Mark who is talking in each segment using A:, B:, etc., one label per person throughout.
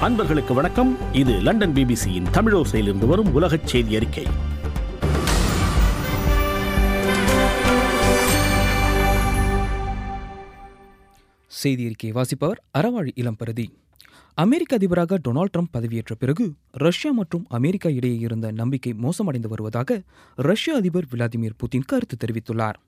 A: அன்பர்களுக்கு வணக்கம். இது லண்டன் பிபிசியின் தமிழோசையிலிருந்து வரும் உலகச் செய்தி அறிக்கை.
B: செய்தி அறிக்கையை வாசிப்பவர் அறவாழி இளம்பரதி. அமெரிக்க அதிபராக டொனால்ட் ட்ரம்ப் பதவியேற்ற பிறகு ரஷ்யா மற்றும் அமெரிக்கா இடையே இருந்த நம்பிக்கை மோசமடைந்து வருவதாக ரஷ்ய அதிபர் விளாடிமிர் புதின் கருத்து தெரிவித்துள்ளார்.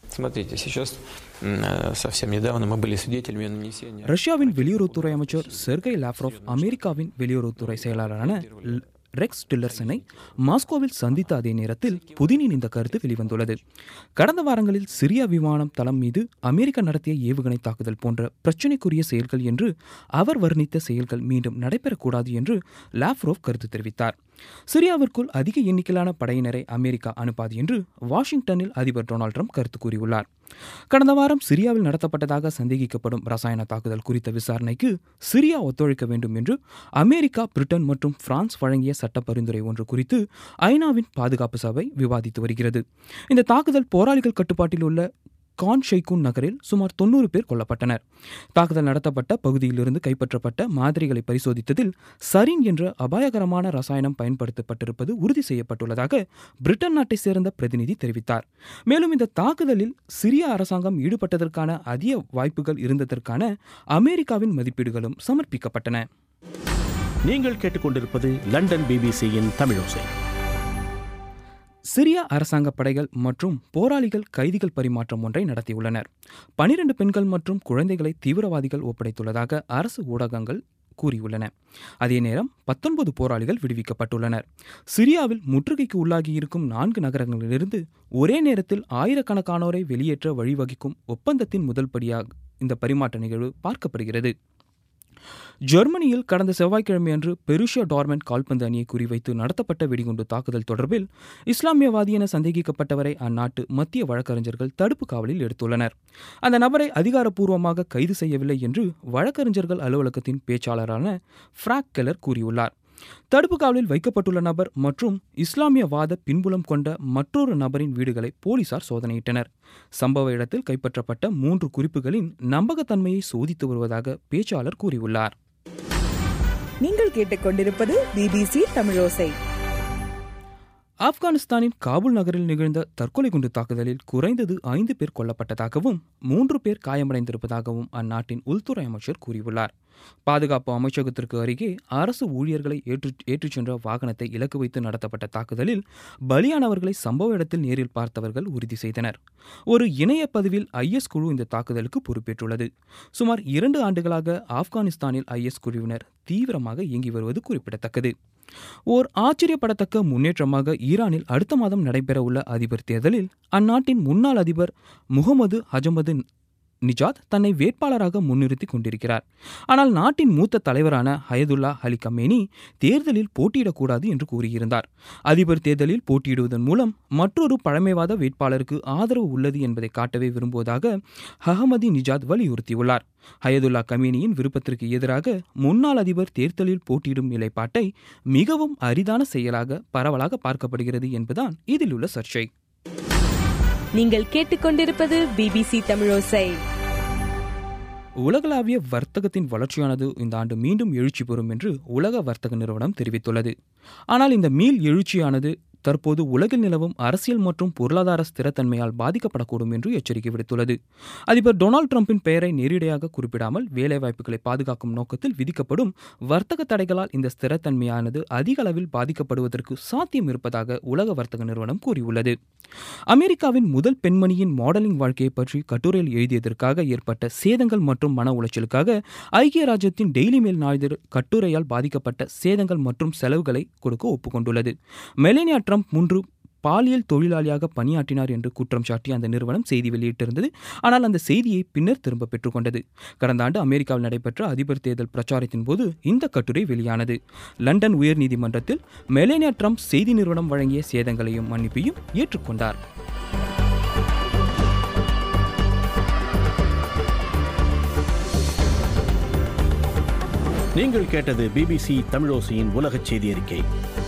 B: ரஷ்யாவின் வெளியுறவுத்துறை அமைச்சர் செர்கை லாவ்ரோவ் அமெரிக்காவின் வெளியுறவுத்துறை செயலாளரான ரெக்ஸ் டில்லர்சனை மாஸ்கோவில் சந்தித்த அதே நேரத்தில் புதினின் இந்த கருத்து வெளிவந்துள்ளது. கடந்த வாரங்களில் சிரியா விமானம் தளம் மீது அமெரிக்கா நடத்திய ஏவுகணை தாக்குதல் போன்ற பிரச்சினைக்குரிய செயல்கள் என்று அவர் வர்ணித்த செயல்கள் மீண்டும் நடைபெறக்கூடாது என்று லாவ்ரோவ் கருத்து தெரிவித்தார். சிரியாவிற்குள் அதிக எண்ணிக்கையிலான படையினரை அமெரிக்கா அனுப்பாது என்று வாஷிங்டனில் அதிபர் டொனால்ட் ட்ரம்ப் கருத்து கூறியுள்ளார். கடந்த வாரம் சிரியாவில் நடத்தப்பட்டதாக சந்தேகிக்கப்படும் ரசாயன தாக்குதல் குறித்த விசாரணைக்கு சிரியா ஒத்துழைக்க வேண்டும் என்று அமெரிக்கா, பிரிட்டன் மற்றும் பிரான்ஸ் வழங்கிய சட்ட பரிந்துரை ஒன்று குறித்து ஐநாவின் பாதுகாப்பு சபை விவாதித்து வருகிறது. இந்த தாக்குதல் போராளிகள் கட்டுப்பாட்டில் உள்ள கான் ஷெய்கூன் நகரில் சுமார் 90 பேர் கொல்லப்பட்டனர். தாக்குதல் நடத்தப்பட்ட பகுதியிலிருந்து கைப்பற்றப்பட்ட மாதிரிகளை பரிசோதித்ததில் சரின் என்ற அபாயகரமான ரசாயனம் பயன்படுத்தப்பட்டிருப்பது உறுதி செய்யப்பட்டுள்ளதாக பிரிட்டன் நாட்டை சேர்ந்த பிரதிநிதி தெரிவித்தார். மேலும் இந்த தாக்குதலில் சிரிய அரசாங்கம் ஈடுபட்டதற்கான அதிக வாய்ப்புகள் இருந்ததற்கான அமெரிக்காவின் மதிப்பீடுகளும் சமர்ப்பிக்கப்பட்டன.
A: நீங்கள் கேட்டுக்கொண்டிருப்பது லண்டன் பிபிசியின் தமிழோசை.
B: சிரியா அரசாங்க படைகள் மற்றும் போராளிகள் கைதிகள் பரிமாற்றம் ஒன்றை நடத்தியுள்ளனர். 12 பெண்கள் மற்றும் குழந்தைகளை தீவிரவாதிகள் ஒப்படைத்துள்ளதாக அரசு ஊடகங்கள் கூறியுள்ளன. அதே நேரம் 19 போராளிகள் விடுவிக்கப்பட்டுள்ளனர். சிரியாவில் முற்றுகைக்கு உள்ளாகியிருக்கும் 4 நகரங்களிலிருந்து ஒரே நேரத்தில் ஆயிரக்கணக்கானோரை வெளியேற்ற வழிவகுக்கும் ஒப்பந்தத்தின் முதல் படியாக இந்த பரிமாற்ற நிகழ்வு பார்க்கப்படுகிறது. ஜெர்மனியில் கடந்த செவ்வாய்க்கிழமை அன்று பெருஷியா டார்மண்ட் கால்பந்து அணியை குறிவைத்து நடத்தப்பட்ட வெடிகுண்டு தாக்குதல் தொடர்பில் இஸ்லாமியவாதி என சந்தேகிக்கப்பட்டவரை அந்நாட்டு மத்திய வழக்கறிஞர்கள் தடுப்பு காவலில் எடுத்துள்ளனர். அந்த நபரை அதிகாரப்பூர்வமாக கைது செய்யவில்லை என்று வழக்கறிஞர்கள் அலுவலகத்தின் பேச்சாளரான ஃப்ராக் கெல்லர் கூறியுள்ளார். தடுப்பு காவலில் வைக்கப்பட்டுள்ள நபர் மற்றும் இஸ்லாமியவாத பின்புலம் கொண்ட மற்றொரு நபரின் வீடுகளை போலீசார் சோதனையிட்டனர். சம்பவ இடத்தில் கைப்பற்றப்பட்ட 3 குறிப்புகளின் நம்பகத்தன்மையை சோதித்து வருவதாக பேச்சாளர் கூறியுள்ளார்.
C: நீங்கள் கேட்டுக்கொண்டிருப்பது பிபிசி தமிழோசை.
B: ஆப்கானிஸ்தானின் காபூல் நகரில் நிகழ்ந்த தற்கொலை குண்டு தாக்குதலில் குறைந்தது 5 பேர் கொல்லப்பட்டதாகவும் 3 பேர் காயமடைந்திருப்பதாகவும் அந்நாட்டின் உள்துறை அமைச்சர் கூறியுள்ளார். பாதுகாப்பு அமைச்சகத்திற்கு அருகே அரசு ஊழியர்களை ஏற்றிச் சென்ற வாகனத்தை இலக்கு வைத்து நடத்தப்பட்ட தாக்குதலில் பலியானவர்களை சம்பவ இடத்தில் நேரில் பார்த்தவர்கள் உறுதி செய்தனர். ஒரு இணைய பதிவில் IS குழு இந்த தாக்குதலுக்கு பொறுப்பேற்றுள்ளது. சுமார் 2 ஆண்டுகளாக ஆப்கானிஸ்தானில் IS குழுவினர் தீவிரமாக இயங்கி வருவது குறிப்பிடத்தக்கது. ஓர் ஆச்சரியப்படத்தக்க முன்னேற்றமாக ஈரானில் அடுத்த மாதம் நடைபெறவுள்ள அதிபர் தேர்தலில் அந்நாட்டின் முன்னாள் அதிபர் முகமது அஜமது நிஜாத் தன்னை வேட்பாளராக முன்னிறுத்தி கொண்டிருக்கிறார். ஆனால் நாட்டின் மூத்த தலைவரான ஹயதுல்லா அலி கமேனி தேர்தலில் போட்டியிடக்கூடாது என்று கூறியிருந்தார். அதிபர் தேர்தலில் போட்டியிடுவதன் மூலம் மற்றொரு பழமைவாத வேட்பாளருக்கு ஆதரவு உள்ளது என்பதை காட்டவே விரும்புவதாக அஹமதி நிஜாத் வலியுறுத்தியுள்ளார். ஹயதுல்லா கமேனியின் விருப்பத்திற்கு எதிராக முன்னாள் அதிபர் தேர்தலில் போட்டியிடும் நிலைப்பாட்டை மிகவும் அரிதான செயலாக பரவலாக பார்க்கப்படுகிறது என்பதுதான் இதில் உள்ள சர்ச்சை.
C: நீங்கள் கேட்டுக்கொண்டிருப்பது பிபிசி தமிழோசை.
B: உலகளாவிய வர்த்தகத்தின் வளர்ச்சியானது இந்த ஆண்டு மீண்டும் எழுச்சி பெறும் என்று உலக வர்த்தக நிறுவனம் தெரிவித்துள்ளது. ஆனால் இந்த மீள் எழுச்சியானது தற்போது உலகில் நிலவும் அரசியல் மற்றும் பொருளாதார ஸ்திரத்தன்மையால் பாதிக்கப்படக்கூடும் என்று எச்சரிக்கை விடுத்துள்ளது. அதிபர் டொனால்ட் ட்ரம்பின் பெயரை நேரடியாக குறிப்பிடாமல் வேலைவாய்ப்புகளை பாதுகாக்கும் நோக்கத்தில் விதிக்கப்படும் வர்த்தக தடைகளால் இந்த ஸ்திரத்தன்மையானது அதிக அளவில் பாதிக்கப்படுவதற்கு சாத்தியம் இருப்பதாக உலக வர்த்தக நிறுவனம் கூறியுள்ளது. அமெரிக்காவின் முதல் பெண்மணியின் மாடலிங் வாழ்க்கையை பற்றி கட்டுரையில் எழுதியதற்காக ஏற்பட்ட சேதங்கள் மற்றும் மன உளைச்சலுக்காக ஐக்கிய ராஜ்யத்தின் டெய்லி மெயில் நாளிதழ் கட்டுரையால் பாதிக்கப்பட்ட சேதங்கள் மற்றும் செலவுகளை கொடுக்க ஒப்புக்கொண்டுள்ளது. மெலேனியா ட்ரம்ப் 3 பாலியல் தொழிலாளியாக பணியாற்றினார் என்று குற்றம் சாட்டி அந்த நிறுவனம் செய்தி வெளியிட்டிருந்தது. ஆனால் அந்த செய்தியை பின்னர் திரும்ப பெற்றுக்கொண்டது. கடந்த ஆண்டு அமெரிக்காவில் நடைபெற்ற அதிபர் தேர்தல் பிரச்சாரத்தின் போது இந்த கட்டுரை வெளியானது. லண்டன் உயர்நீதிமன்றத்தில் மெலேனியா ட்ரம்ப் செய்தி நிறுவனம் வழங்கிய சேதங்களையும் மன்னிப்பையும் ஏற்றுக்கொண்டார்.
A: நீங்கள் கேட்டது பிபிசி தமிழோசையின் உலகச் செய்தி அறிக்கை.